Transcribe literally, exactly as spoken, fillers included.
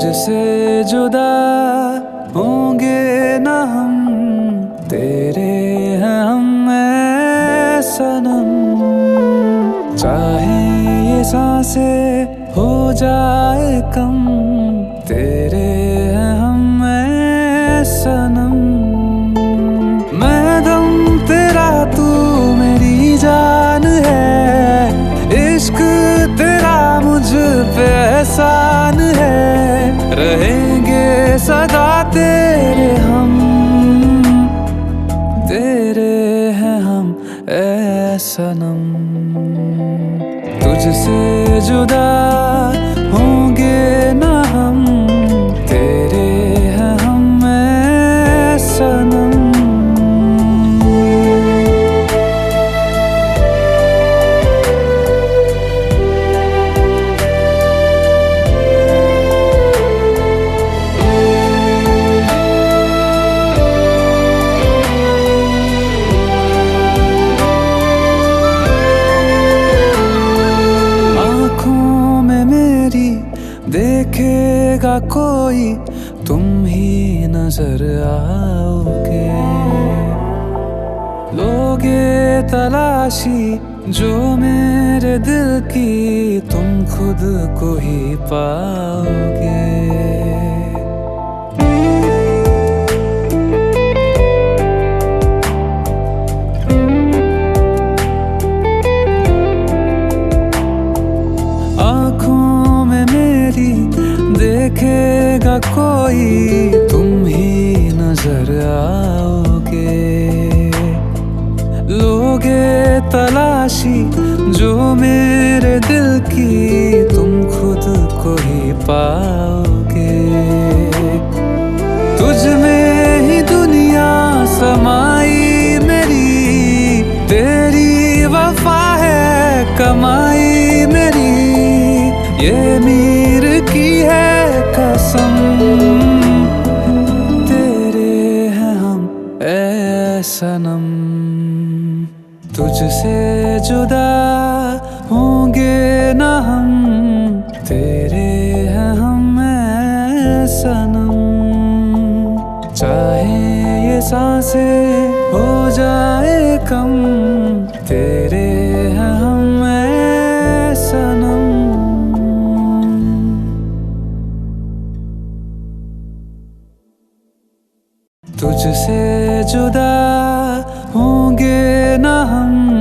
तुझसे जुदा होंगे ना हम, तेरे हैं हम ऐ सनम। चाहे ये सांसें हो जाए कम, तेरे हैं हम ऐ सनम। मैं गम तेरा, तू मेरी जान है, इश्क तेरा मुझ पे एहसान है। रहेंगे सदा तेरे हम, तेरे हैं हम ऐ सनम। तुझसे जुदा होंगे ना हम, तेरे हैं हम ऐ सनम। देखेगा कोई तुम ही नजर आओगे, लोगे तलाशी जो मेरे दिल की, तुम खुद को ही पाओगे। देखेगा कोई तुम ही नजर आओगे, लोगे तलाशी जो मेरे दिल की, तुम खुद को ही पाओगे। तुझ में ही दुनिया समाई मेरी, तेरी वफा है कमाई मेरी, ये मीर की है कसम। तेरे हैं हम ऐ सनम, तुझसे जुदा होंगे ना हम, तेरे हैं हम ऐ सनम। चाहे ये सांसें हो जाए कम, तेरे हैं हम ऐ सनम। तुझसे जुदा होंगे ना हम,